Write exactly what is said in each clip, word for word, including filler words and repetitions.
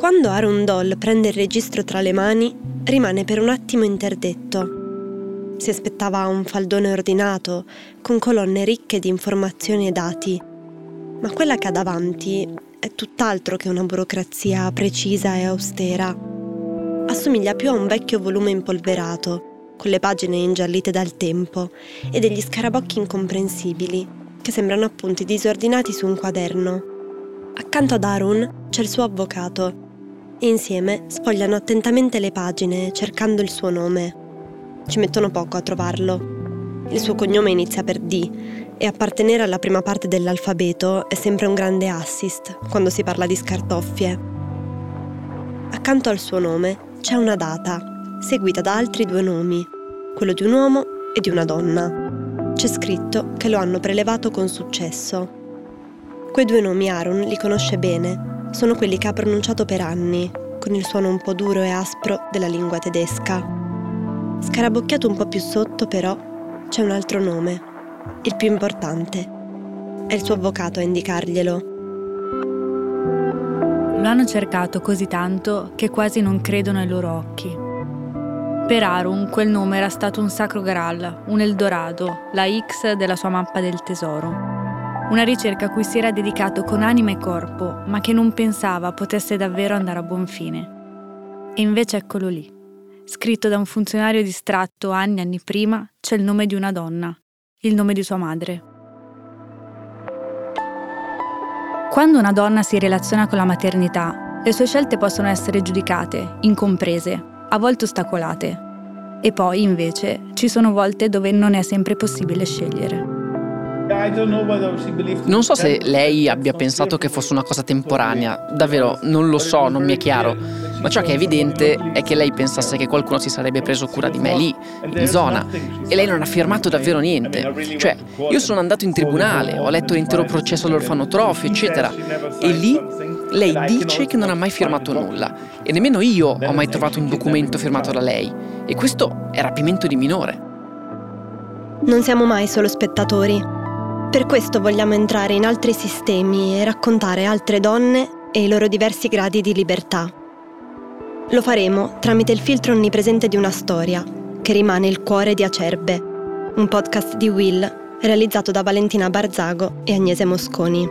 Quando Arundel prende il registro tra le mani, rimane per un attimo interdetto. Si aspettava un faldone ordinato, con colonne ricche di informazioni e dati. Ma quella che ha davanti è tutt'altro che una burocrazia precisa e austera. Assomiglia più a un vecchio volume impolverato, con le pagine ingiallite dal tempo e degli scarabocchi incomprensibili, che sembrano appunti disordinati su un quaderno. Accanto ad Harun c'è il suo avvocato e insieme sfogliano attentamente le pagine cercando il suo nome. Ci mettono poco a trovarlo. Il suo cognome inizia per D e appartenere alla prima parte dell'alfabeto è sempre un grande assist quando si parla di scartoffie. Accanto al suo nome c'è una data, seguita da altri due nomi, quello di un uomo e di una donna. C'è scritto che lo hanno prelevato con successo. Quei due nomi Harun li conosce bene, sono quelli che ha pronunciato per anni, con il suono un po' duro e aspro della lingua tedesca. Scarabocchiato un po' più sotto, però, c'è un altro nome, il più importante. È il suo avvocato a indicarglielo. Lo hanno cercato così tanto che quasi non credono ai loro occhi. Per Harun quel nome era stato un sacro graal, un Eldorado, la X della sua mappa del tesoro. Una ricerca a cui si era dedicato con anima e corpo, ma che non pensava potesse davvero andare a buon fine. E invece eccolo lì. Scritto da un funzionario distratto anni e anni prima, c'è il nome di una donna, il nome di sua madre. Quando una donna si relaziona con la maternità, le sue scelte possono essere giudicate, incomprese, a volte ostacolate. E poi, invece, ci sono volte dove non è sempre possibile scegliere. Non so se lei abbia pensato che fosse una cosa temporanea, davvero non lo so, non mi è chiaro, ma ciò che è evidente è che lei pensasse che qualcuno si sarebbe preso cura di me lì, in zona, e lei non ha firmato davvero niente. Cioè, io sono andato in tribunale, ho letto l'intero processo all'orfanotrofio, eccetera, e lì lei dice che non ha mai firmato nulla, e nemmeno io ho mai trovato un documento firmato da lei, e questo è rapimento di minore. Non siamo mai solo spettatori. Per questo vogliamo entrare in altri sistemi e raccontare altre donne e i loro diversi gradi di libertà. Lo faremo tramite il filtro onnipresente di una storia, che rimane il cuore di Acerbe, un podcast di Will realizzato da Valentina Barzago e Agnese Mosconi.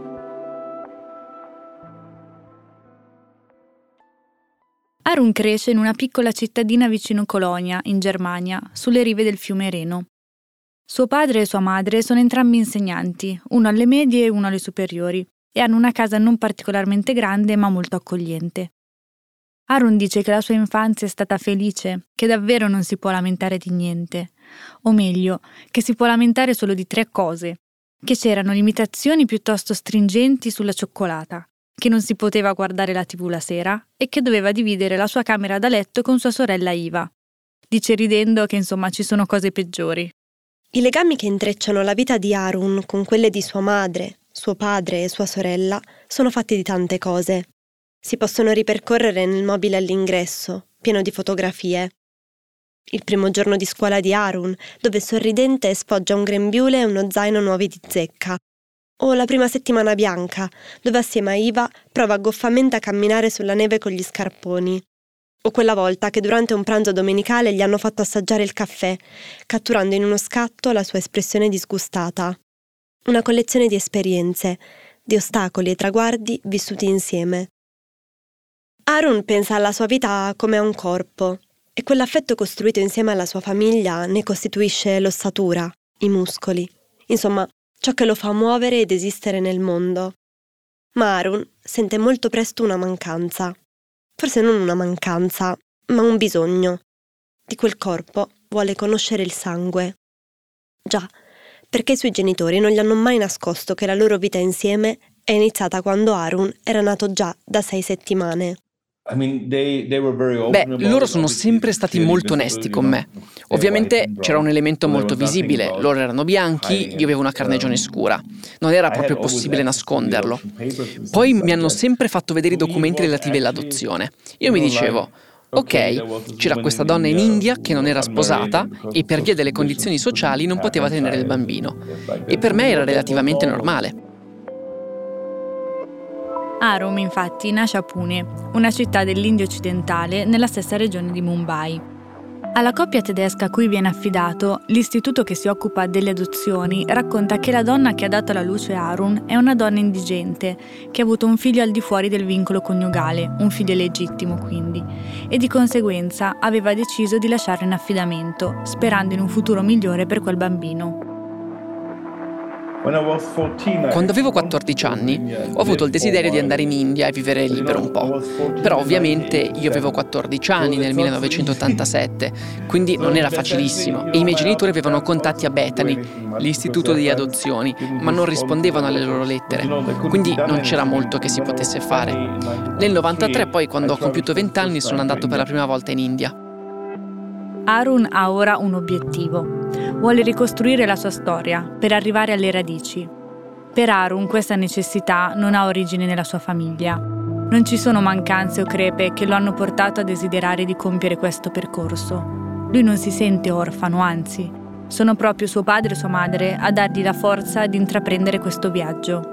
Harun cresce in una piccola cittadina vicino Colonia, in Germania, sulle rive del fiume Reno. Suo padre e sua madre sono entrambi insegnanti, uno alle medie e uno alle superiori, e hanno una casa non particolarmente grande ma molto accogliente. Harun dice che la sua infanzia è stata felice, che davvero non si può lamentare di niente. O meglio, che si può lamentare solo di tre cose: che c'erano limitazioni piuttosto stringenti sulla cioccolata, che non si poteva guardare la tivù la sera e che doveva dividere la sua camera da letto con sua sorella Iva. Dice ridendo che insomma ci sono cose peggiori. I legami che intrecciano la vita di Harun con quelle di sua madre, suo padre e sua sorella sono fatti di tante cose. Si possono ripercorrere nel mobile all'ingresso, pieno di fotografie. Il primo giorno di scuola di Harun, dove sorridente sfoggia un grembiule e uno zaino nuovi di zecca. O la prima settimana bianca, dove assieme a Iva prova goffamente a camminare sulla neve con gli scarponi. O quella volta che durante un pranzo domenicale gli hanno fatto assaggiare il caffè, catturando in uno scatto la sua espressione disgustata. Una collezione di esperienze, di ostacoli e traguardi vissuti insieme. Harun pensa alla sua vita come a un corpo, e quell'affetto costruito insieme alla sua famiglia ne costituisce l'ossatura, i muscoli, insomma, ciò che lo fa muovere ed esistere nel mondo. Ma Harun sente molto presto una mancanza. Forse non una mancanza, ma un bisogno. Di quel corpo vuole conoscere il sangue. Già, perché i suoi genitori non gli hanno mai nascosto che la loro vita insieme è iniziata quando Harun era nato già da sei settimane. Beh, loro sono sempre stati molto onesti con me. Ovviamente c'era un elemento molto visibile, loro erano bianchi, io avevo una carnagione scura. Non era proprio possibile nasconderlo. Poi mi hanno sempre fatto vedere i documenti relativi all'adozione. Io mi dicevo, ok, c'era questa donna in India che non era sposata e per via delle condizioni sociali non poteva tenere il bambino. E per me era relativamente normale. Arun, infatti, nasce a Pune, una città dell'India occidentale nella stessa regione di Mumbai. Alla coppia tedesca a cui viene affidato, l'istituto che si occupa delle adozioni racconta che la donna che ha dato alla luce Arun è una donna indigente, che ha avuto un figlio al di fuori del vincolo coniugale, un figlio legittimo quindi, e di conseguenza aveva deciso di lasciarlo in affidamento, sperando in un futuro migliore per quel bambino. Quando avevo quattordici anni ho avuto il desiderio di andare in India e vivere lì per un po'. Però ovviamente io avevo quattordici anni nel millenovecentottantasette, quindi non era facilissimo e i miei genitori avevano contatti a Bethany, l'istituto di adozioni, ma non rispondevano alle loro lettere, quindi non c'era molto che si potesse fare. Nel novantatré poi, quando ho compiuto venti anni, sono andato per la prima volta in India. Arun ha ora un obiettivo. Vuole ricostruire la sua storia per arrivare alle radici. Per Arun questa necessità non ha origine nella sua famiglia. Non ci sono mancanze o crepe che lo hanno portato a desiderare di compiere questo percorso. Lui non si sente orfano, anzi, sono proprio suo padre e sua madre a dargli la forza di intraprendere questo viaggio.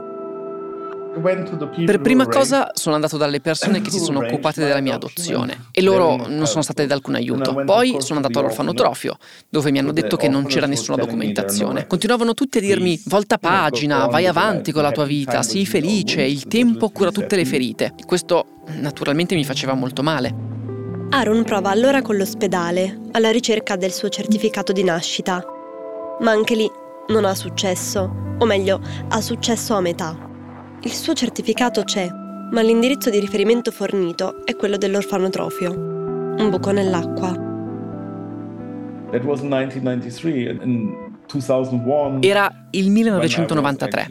Per prima cosa sono andato dalle persone che si sono occupate della mia adozione e loro non sono state di alcun aiuto. Poi sono andato all'orfanotrofio, dove mi hanno detto che non c'era nessuna documentazione. Continuavano tutti a dirmi: volta pagina, vai avanti con la tua vita, sii felice, il tempo cura tutte le ferite. Questo naturalmente mi faceva molto male. Arun prova allora con l'ospedale, alla ricerca del suo certificato di nascita. Ma anche lì non ha successo, o meglio, ha successo a metà. Il suo certificato c'è, ma l'indirizzo di riferimento fornito è quello dell'orfanotrofio. Un buco nell'acqua. That was nineteen ninety-three. In Era il millenovecentonovantatré.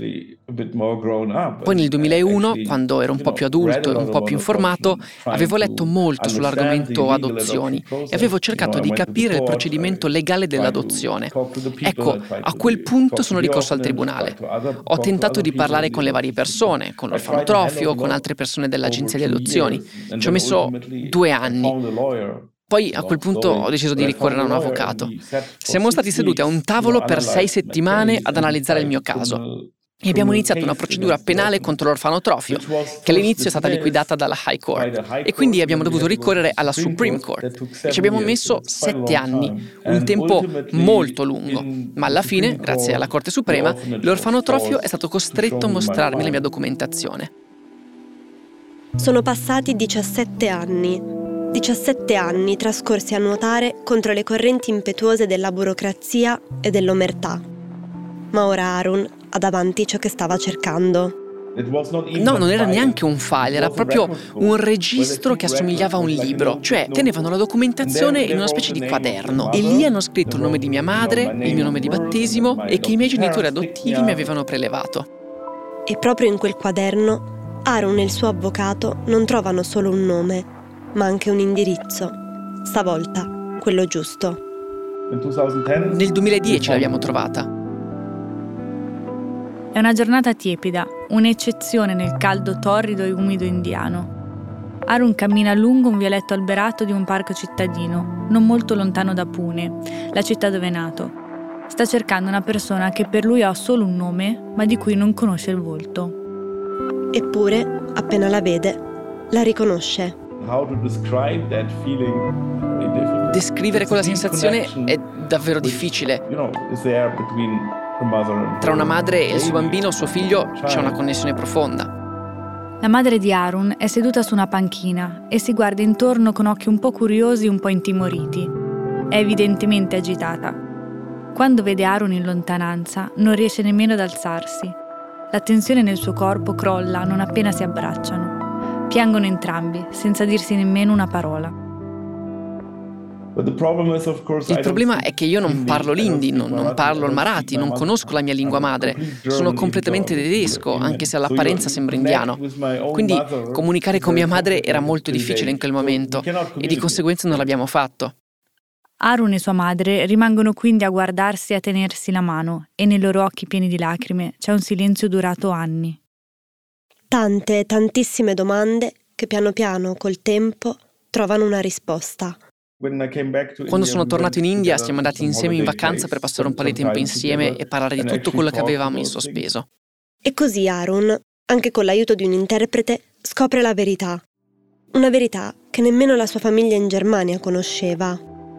Poi nel duemilauno, quando ero un po' più adulto e un po' più informato, avevo letto molto sull'argomento adozioni e avevo cercato di capire il procedimento legale dell'adozione. Ecco, a quel punto sono ricorso al tribunale. Ho tentato di parlare con le varie persone, con l'orfanotrofio, con altre persone dell'agenzia di adozioni. Ci ho messo due anni. Poi a quel punto ho deciso di ricorrere a un avvocato. Siamo stati seduti a un tavolo per sei settimane ad analizzare il mio caso e abbiamo iniziato una procedura penale contro l'orfanotrofio, che all'inizio è stata liquidata dalla High Court, e quindi abbiamo dovuto ricorrere alla Supreme Court e ci abbiamo messo sette anni, un tempo molto lungo, ma alla fine, grazie alla Corte Suprema, l'orfanotrofio è stato costretto a mostrarmi la mia documentazione. Sono passati diciassette anni. diciassette anni trascorsi a nuotare contro le correnti impetuose della burocrazia e dell'omertà. Ma ora Arun ha davanti ciò che stava cercando. No, non era neanche un file, era proprio un registro che assomigliava a un libro. Cioè, tenevano la documentazione in una specie di quaderno e lì hanno scritto il nome di mia madre, il mio nome di battesimo e che i miei genitori adottivi mi avevano prelevato. E proprio in quel quaderno Arun e il suo avvocato non trovano solo un nome, ma anche un indirizzo, stavolta quello giusto. Nel duemiladieci l'abbiamo trovata. È una giornata tiepida, un'eccezione nel caldo torrido e umido indiano. Arun cammina lungo un vialetto alberato di un parco cittadino, non molto lontano da Pune, la città dove è nato. Sta cercando una persona che per lui ha solo un nome, ma di cui non conosce il volto. Eppure, appena la vede, la riconosce. Descrivere quella sensazione è davvero difficile. Tra una madre e il suo bambino, suo figlio, c'è una connessione profonda. La madre di Arun è seduta su una panchina e si guarda intorno con occhi un po' curiosi e un po' intimoriti. È evidentemente agitata. Quando vede Arun in lontananza, non riesce nemmeno ad alzarsi. La tensione nel suo corpo crolla non appena si abbracciano. Piangono entrambi, senza dirsi nemmeno una parola. Il problema è che io non parlo l'indi, non, non parlo il marathi, non conosco la mia lingua madre. Sono completamente tedesco, anche se all'apparenza sembro indiano. Quindi comunicare con mia madre era molto difficile in quel momento e di conseguenza non l'abbiamo fatto. Arun e sua madre rimangono quindi a guardarsi e a tenersi la mano e nei loro occhi pieni di lacrime c'è un silenzio durato anni. Tante, tantissime domande che piano piano, col tempo, trovano una risposta. Quando sono tornato in India siamo andati insieme in vacanza per passare un po' di tempo insieme e parlare di tutto quello che avevamo in sospeso. E così Arun, anche con l'aiuto di un interprete, scopre la verità. Una verità che nemmeno la sua famiglia in Germania conosceva.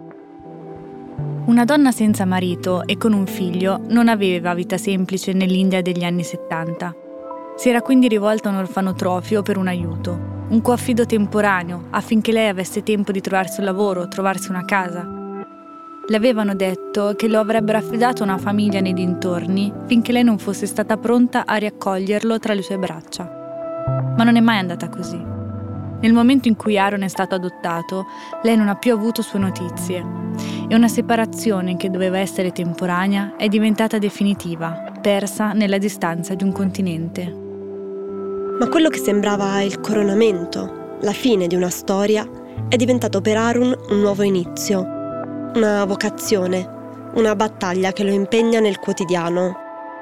Una donna senza marito e con un figlio non aveva vita semplice nell'India degli anni settanta. Si era quindi rivolta a un orfanotrofio per un aiuto, un coaffido temporaneo affinché lei avesse tempo di trovarsi un lavoro, trovarsi una casa. Le avevano detto che lo avrebbero affidato a una famiglia nei dintorni finché lei non fosse stata pronta a riaccoglierlo tra le sue braccia. Ma non è mai andata così. Nel momento in cui Aaron è stato adottato, lei non ha più avuto sue notizie e una separazione che doveva essere temporanea è diventata definitiva, persa nella distanza di un continente. Ma quello che sembrava il coronamento, la fine di una storia, è diventato per Aaron un nuovo inizio, una vocazione, una battaglia che lo impegna nel quotidiano.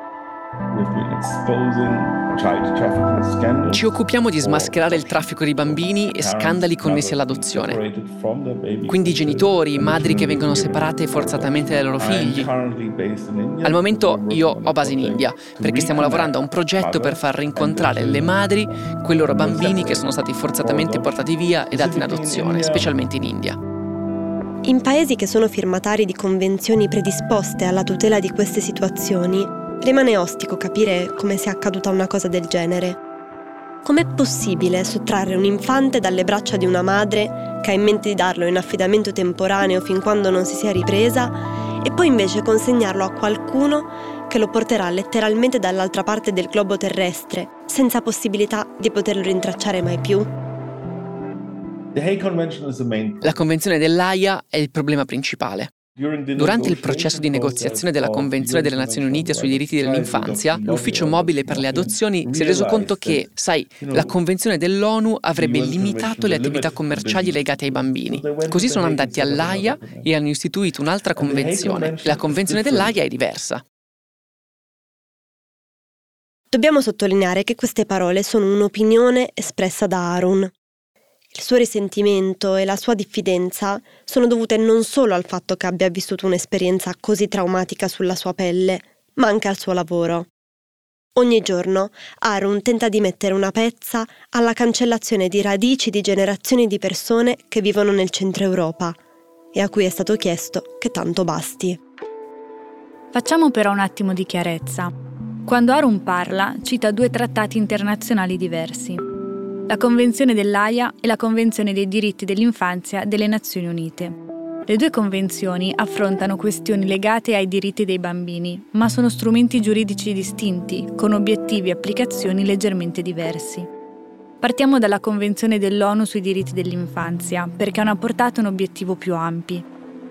Ci occupiamo di smascherare il traffico di bambini e scandali connessi all'adozione. Quindi genitori, madri che vengono separate forzatamente dai loro figli. Al momento io ho base in India, perché stiamo lavorando a un progetto per far rincontrare le madri quei loro bambini che sono stati forzatamente portati via e dati in adozione, specialmente in India. In paesi che sono firmatari di convenzioni predisposte alla tutela di queste situazioni, rimane ostico capire come sia accaduta una cosa del genere. Com'è possibile sottrarre un infante dalle braccia di una madre che ha in mente di darlo in affidamento temporaneo fin quando non si sia ripresa e poi invece consegnarlo a qualcuno che lo porterà letteralmente dall'altra parte del globo terrestre, senza possibilità di poterlo rintracciare mai più? La Convenzione dell'Aia è il problema principale. Durante il processo di negoziazione della Convenzione delle Nazioni Unite sui diritti dell'infanzia, l'Ufficio Mobile per le Adozioni si è reso conto che, sai, la Convenzione dell'ONU avrebbe limitato le attività commerciali legate ai bambini. Così sono andati all'Aia e hanno istituito un'altra convenzione. La Convenzione dell'Aia è diversa. Dobbiamo sottolineare che queste parole sono un'opinione espressa da Aaron. Il suo risentimento e la sua diffidenza sono dovute non solo al fatto che abbia vissuto un'esperienza così traumatica sulla sua pelle, ma anche al suo lavoro. Ogni giorno Aaron tenta di mettere una pezza alla cancellazione di radici di generazioni di persone che vivono nel centro Europa e a cui è stato chiesto che tanto basti. Facciamo però un attimo di chiarezza. Quando Aaron parla, cita due trattati internazionali diversi: la Convenzione dell'Aia e la Convenzione dei diritti dell'infanzia delle Nazioni Unite. Le due convenzioni affrontano questioni legate ai diritti dei bambini, ma sono strumenti giuridici distinti, con obiettivi e applicazioni leggermente diversi. Partiamo dalla Convenzione dell'ONU sui diritti dell'infanzia, perché ha una portata e un obiettivo più ampi.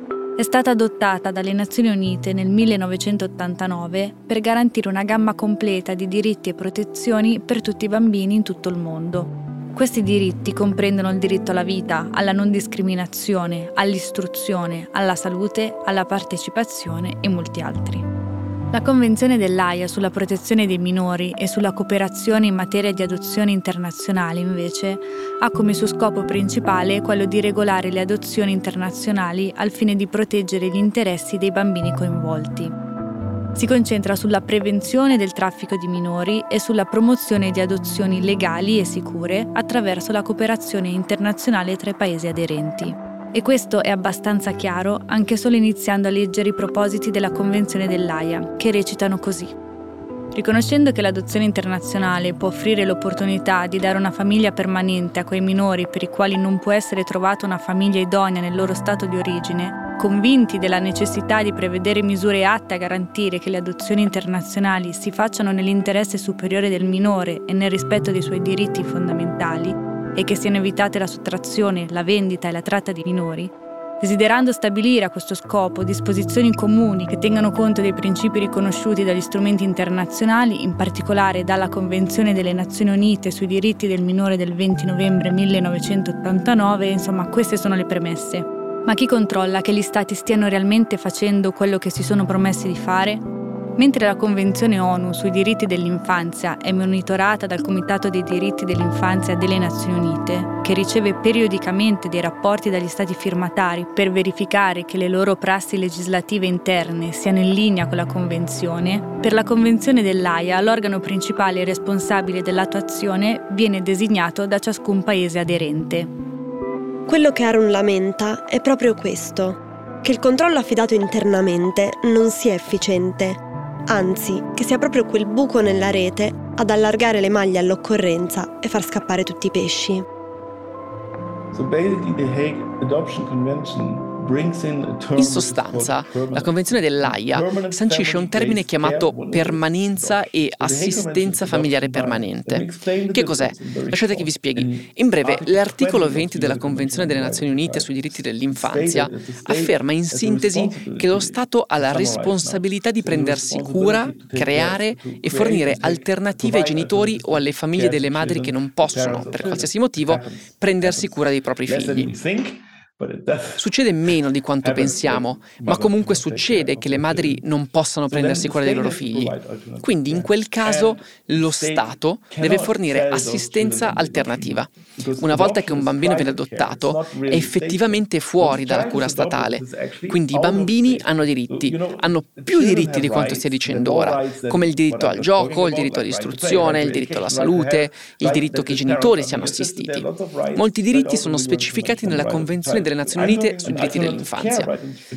È stata adottata dalle Nazioni Unite nel millenovecentottantanove per garantire una gamma completa di diritti e protezioni per tutti i bambini in tutto il mondo. Questi diritti comprendono il diritto alla vita, alla non discriminazione, all'istruzione, alla salute, alla partecipazione e molti altri. La Convenzione dell'Aia sulla protezione dei minori e sulla cooperazione in materia di adozioni internazionali, invece, ha come suo scopo principale quello di regolare le adozioni internazionali al fine di proteggere gli interessi dei bambini coinvolti. Si concentra sulla prevenzione del traffico di minori e sulla promozione di adozioni legali e sicure attraverso la cooperazione internazionale tra i paesi aderenti. E questo è abbastanza chiaro anche solo iniziando a leggere i propositi della Convenzione dell'Aia, che recitano così: riconoscendo che l'adozione internazionale può offrire l'opportunità di dare una famiglia permanente a quei minori per i quali non può essere trovata una famiglia idonea nel loro stato di origine, convinti della necessità di prevedere misure atte a garantire che le adozioni internazionali si facciano nell'interesse superiore del minore e nel rispetto dei suoi diritti fondamentali e che siano evitate la sottrazione, la vendita e la tratta di minori, desiderando stabilire a questo scopo disposizioni comuni che tengano conto dei principi riconosciuti dagli strumenti internazionali, in particolare dalla Convenzione delle Nazioni Unite sui diritti del minore del venti novembre millenovecentottantanove, insomma queste sono le premesse. Ma chi controlla che gli stati stiano realmente facendo quello che si sono promessi di fare? Mentre la Convenzione ONU sui diritti dell'infanzia è monitorata dal Comitato dei diritti dell'infanzia delle Nazioni Unite, che riceve periodicamente dei rapporti dagli Stati firmatari per verificare che le loro prassi legislative interne siano in linea con la Convenzione, per la Convenzione dell'Aia l'organo principale e responsabile dell'attuazione viene designato da ciascun paese aderente. Quello che Harun lamenta è proprio questo, che il controllo affidato internamente non sia efficiente. Anzi, che sia proprio quel buco nella rete ad allargare le maglie all'occorrenza e far scappare tutti i pesci. So basically the Hague Adoption Convention In sostanza, la Convenzione dell'Aia sancisce un termine chiamato permanenza e assistenza familiare permanente. Che cos'è? Lasciate che vi spieghi. In breve, l'articolo venti della Convenzione delle Nazioni Unite sui diritti dell'infanzia afferma in sintesi che lo Stato ha la responsabilità di prendersi cura, creare e fornire alternative ai genitori o alle famiglie delle madri che non possono, per qualsiasi motivo, prendersi cura dei propri figli. Succede meno di quanto pensiamo, ma comunque succede che le madri non possano prendersi cura dei loro figli. Quindi in quel caso lo Stato deve fornire assistenza alternativa. Una volta che un bambino viene adottato, è effettivamente fuori dalla cura statale. Quindi i bambini hanno diritti, hanno più diritti di quanto stia dicendo ora, come il diritto al gioco, il diritto all'istruzione, il diritto alla salute, il diritto che i genitori siano assistiti. Molti diritti sono specificati nella Convenzione delle Nazioni Unite sui diritti dell'infanzia.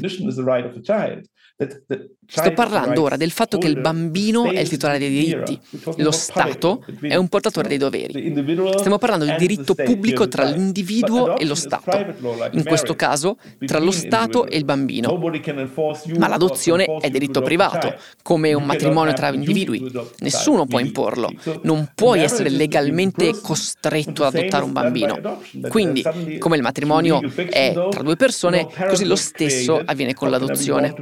Sto parlando ora del fatto che il bambino è il titolare dei diritti, lo Stato è un portatore dei doveri. Stiamo parlando di diritto pubblico tra l'individuo e lo Stato, in questo caso tra lo Stato e il bambino. Ma l'adozione è diritto privato, come un matrimonio tra individui. Nessuno può imporlo, non puoi essere legalmente costretto ad adottare un bambino. Quindi, come il matrimonio è tra due persone, così lo stesso avviene con l'adozione.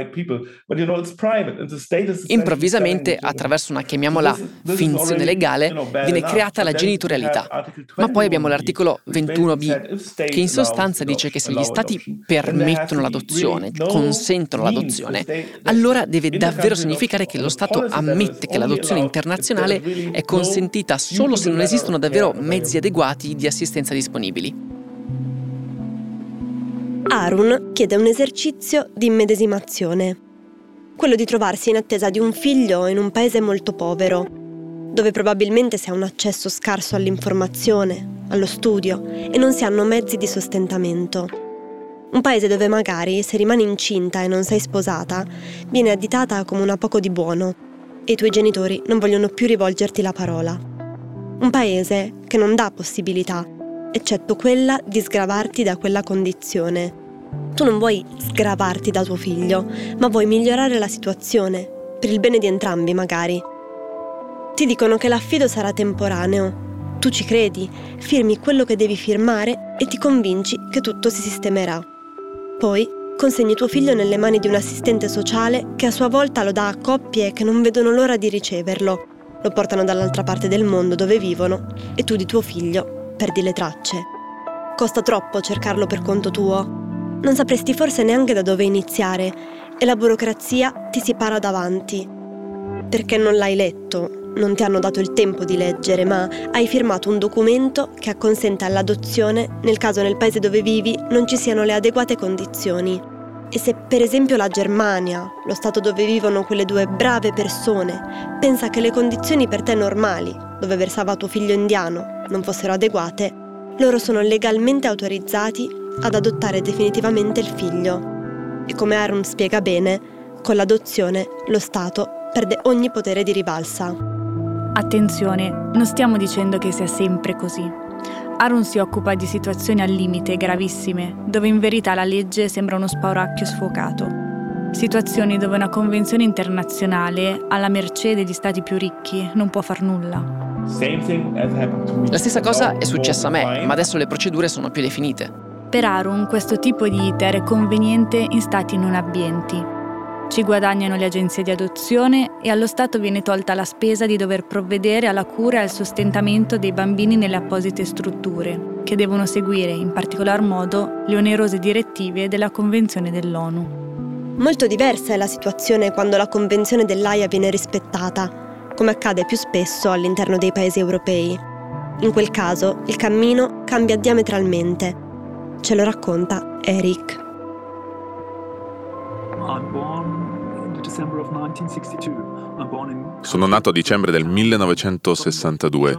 Improvvisamente, attraverso una, chiamiamola, finzione legale, viene creata la genitorialità. Ma poi abbiamo l'articolo ventuno bi, che in sostanza dice che se gli stati permettono l'adozione, consentono l'adozione, allora deve davvero significare che lo Stato ammette che l'adozione internazionale è consentita solo se non esistono davvero mezzi adeguati di assistenza disponibili. Harun chiede un esercizio di immedesimazione, quello di trovarsi in attesa di un figlio in un paese molto povero, dove probabilmente si ha un accesso scarso all'informazione, allo studio e non si hanno mezzi di sostentamento. Un paese dove magari, se rimani incinta e non sei sposata, viene additata come una poco di buono e i tuoi genitori non vogliono più rivolgerti la parola. Un paese che non dà possibilità, eccetto quella di sgravarti da quella condizione. Tu non vuoi sgravarti da tuo figlio, ma vuoi migliorare la situazione, per il bene di entrambi magari. Ti dicono che l'affido sarà temporaneo. Tu ci credi, firmi quello che devi firmare e ti convinci che tutto si sistemerà. Poi consegni tuo figlio nelle mani di un assistente sociale che a sua volta lo dà a coppie che non vedono l'ora di riceverlo. Lo portano dall'altra parte del mondo dove vivono e tu di tuo figlio perdi le tracce. Costa troppo cercarlo per conto tuo. Non sapresti forse neanche da dove iniziare e la burocrazia ti si para davanti. Perché non l'hai letto, non ti hanno dato il tempo di leggere, ma hai firmato un documento che acconsente all'adozione nel caso nel paese dove vivi non ci siano le adeguate condizioni. E se per esempio la Germania, lo stato dove vivono quelle due brave persone, pensa che le condizioni per te normali, dove versava tuo figlio indiano, non fossero adeguate, loro sono legalmente autorizzati ad adottare definitivamente il figlio. E come Harun spiega bene, con l'adozione lo Stato perde ogni potere di rivalsa. Attenzione, non stiamo dicendo che sia sempre così. Harun si occupa di situazioni al limite gravissime, dove in verità la legge sembra uno spauracchio sfocato. Situazioni dove una convenzione internazionale, alla mercé degli stati più ricchi, non può far nulla. La stessa cosa è successa a me, ma adesso le procedure sono più definite. Per Harun questo tipo di iter è conveniente in stati non abbienti. Ci guadagnano le agenzie di adozione e allo Stato viene tolta la spesa di dover provvedere alla cura e al sostentamento dei bambini nelle apposite strutture, che devono seguire in particolar modo le onerose direttive della Convenzione dell'ONU. Molto diversa è la situazione quando la Convenzione dell'Aia viene rispettata, come accade più spesso all'interno dei paesi europei. In quel caso il cammino cambia diametralmente. Ce lo racconta Eric. Sono nato a dicembre del millenovecentosessantadue.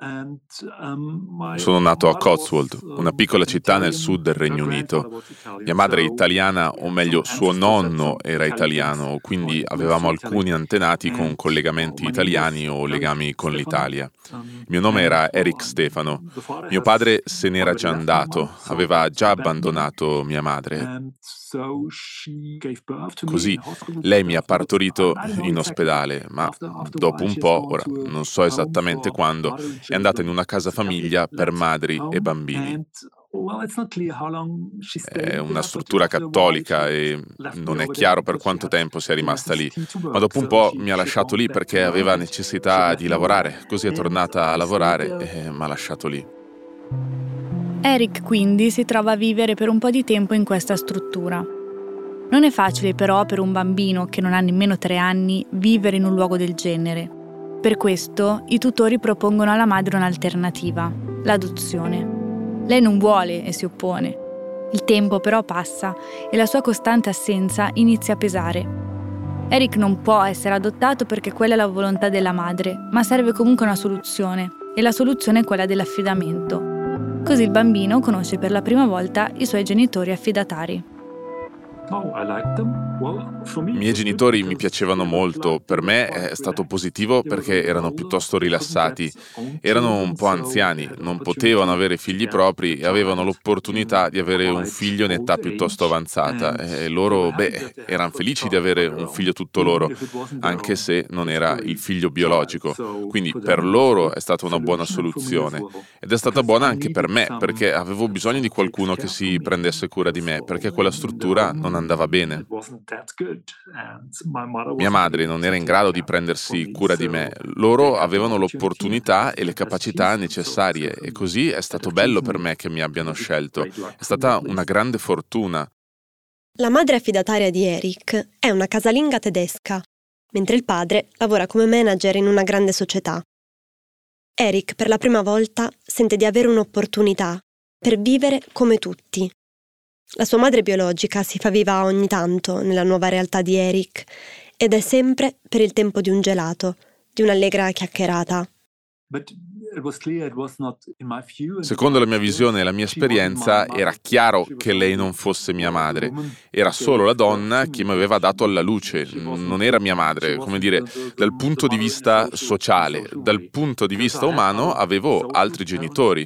Sono nato a Cotswold, una piccola città nel sud del Regno Unito. Mia madre è italiana, o meglio suo nonno era italiano, quindi avevamo alcuni antenati con collegamenti italiani o legami con l'Italia. Il mio nome era Eric Stefano. Mio padre se n'era già andato, aveva già abbandonato mia madre. Così lei mi ha partorito in ospedale, ma dopo un po', ora non so esattamente quando, è andata in una casa famiglia per madri e bambini. È una struttura cattolica e non è chiaro per quanto tempo sia rimasta lì, ma dopo un po' mi ha lasciato lì perché aveva necessità di lavorare, così è tornata a lavorare e mi ha lasciato lì. Eric quindi si trova a vivere per un po' di tempo in questa struttura. Non è facile però per un bambino che non ha nemmeno tre anni vivere in un luogo del genere. Per questo i tutori propongono alla madre un'alternativa, l'adozione. Lei non vuole e si oppone. Il tempo però passa e la sua costante assenza inizia a pesare. Eric non può essere adottato perché quella è la volontà della madre, ma serve comunque una soluzione, e la soluzione è quella dell'affidamento. Così il bambino conosce per la prima volta i suoi genitori affidatari. I miei genitori mi piacevano molto, per me è stato positivo perché erano piuttosto rilassati, erano un po' anziani, non potevano avere figli propri e avevano l'opportunità di avere un figlio in età piuttosto avanzata e loro, beh, erano felici di avere un figlio tutto loro, anche se non era il figlio biologico, quindi per loro è stata una buona soluzione ed è stata buona anche per me perché avevo bisogno di qualcuno che si prendesse cura di me perché quella struttura non andava bene. Mia madre non era in grado di prendersi cura di me. Loro avevano l'opportunità e le capacità necessarie e così è stato bello per me che mi abbiano scelto. È stata una grande fortuna. La madre affidataria di Eric è una casalinga tedesca, mentre il padre lavora come manager in una grande società. Eric per la prima volta sente di avere un'opportunità per vivere come tutti. La sua madre biologica si fa viva ogni tanto nella nuova realtà di Eric ed è sempre per il tempo di un gelato, di un'allegra chiacchierata. Secondo la mia visione e la mia esperienza era chiaro che lei non fosse mia madre, era solo la donna che mi aveva dato alla luce, non era mia madre, come dire, dal punto di vista sociale, dal punto di vista umano avevo altri genitori.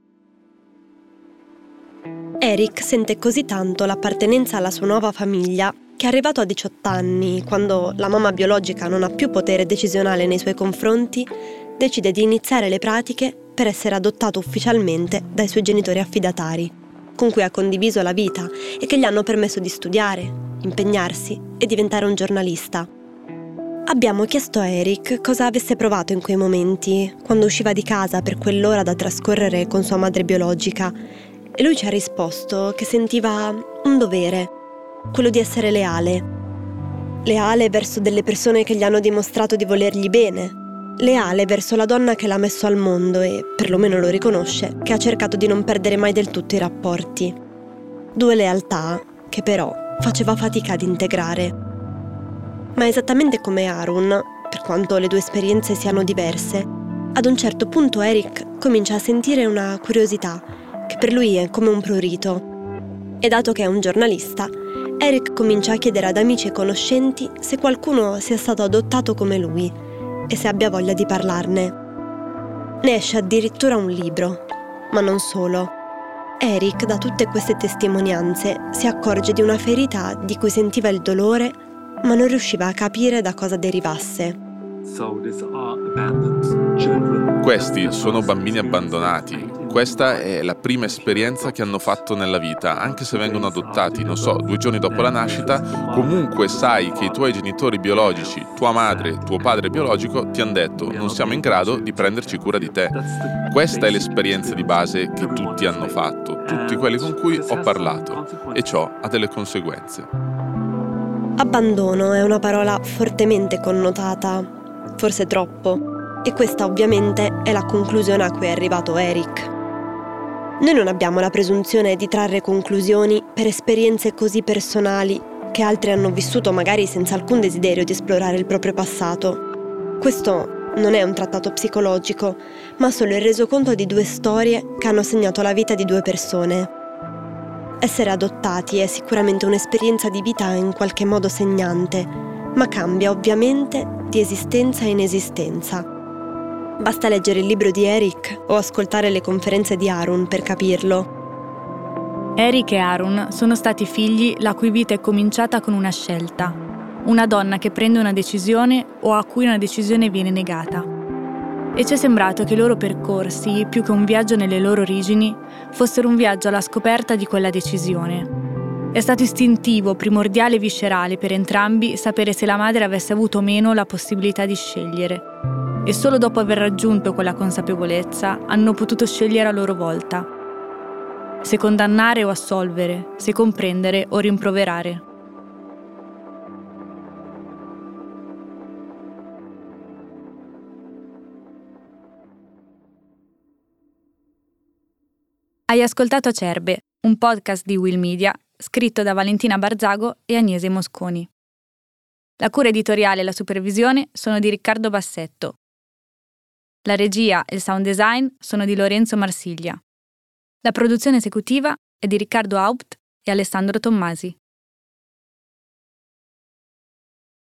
Eric sente così tanto l'appartenenza alla sua nuova famiglia che arrivato a diciotto anni, quando la mamma biologica non ha più potere decisionale nei suoi confronti, decide di iniziare le pratiche per essere adottato ufficialmente dai suoi genitori affidatari, con cui ha condiviso la vita e che gli hanno permesso di studiare, impegnarsi e diventare un giornalista. Abbiamo chiesto a Eric cosa avesse provato in quei momenti, quando usciva di casa per quell'ora da trascorrere con sua madre biologica, e lui ci ha risposto che sentiva un dovere, quello di essere leale. Leale verso delle persone che gli hanno dimostrato di volergli bene. Leale verso la donna che l'ha messo al mondo e, perlomeno lo riconosce, che ha cercato di non perdere mai del tutto i rapporti. Due lealtà che però faceva fatica ad integrare. Ma esattamente come Harun, per quanto le due esperienze siano diverse, ad un certo punto Eric comincia a sentire una curiosità che per lui è come un prurito. E dato che è un giornalista, Eric comincia a chiedere ad amici e conoscenti se qualcuno sia stato adottato come lui e se abbia voglia di parlarne. Ne esce addirittura un libro, ma non solo. Eric, da tutte queste testimonianze, si accorge di una ferita di cui sentiva il dolore, ma non riusciva a capire da cosa derivasse. Questi sono bambini abbandonati. Questa è la prima esperienza che hanno fatto nella vita, anche se vengono adottati, non so, due giorni dopo la nascita, comunque sai che i tuoi genitori biologici, tua madre, tuo padre biologico, ti hanno detto non siamo in grado di prenderci cura di te. Questa è l'esperienza di base che tutti hanno fatto, tutti quelli con cui ho parlato, e ciò ha delle conseguenze. Abbandono è una parola fortemente connotata, forse troppo, e questa ovviamente è la conclusione a cui è arrivato Eric. Noi non abbiamo la presunzione di trarre conclusioni per esperienze così personali che altri hanno vissuto magari senza alcun desiderio di esplorare il proprio passato. Questo non è un trattato psicologico, ma solo il resoconto di due storie che hanno segnato la vita di due persone. Essere adottati è sicuramente un'esperienza di vita in qualche modo segnante, ma cambia ovviamente di esistenza in esistenza. Basta leggere il libro di Eric o ascoltare le conferenze di Harun per capirlo. Eric e Harun sono stati figli la cui vita è cominciata con una scelta. Una donna che prende una decisione o a cui una decisione viene negata. E ci è sembrato che i loro percorsi, più che un viaggio nelle loro origini, fossero un viaggio alla scoperta di quella decisione. È stato istintivo, primordiale e viscerale per entrambi sapere se la madre avesse avuto o meno la possibilità di scegliere. E solo dopo aver raggiunto quella consapevolezza hanno potuto scegliere a loro volta. Se condannare o assolvere, se comprendere o rimproverare. Hai ascoltato Acerbe, un podcast di Will Media, scritto da Valentina Barzago e Agnese Mosconi. La cura editoriale e la supervisione sono di Riccardo Bassetto. La regia e il sound design sono di Lorenzo Marsiglia. La produzione esecutiva è di Riccardo Haupt e Alessandro Tommasi.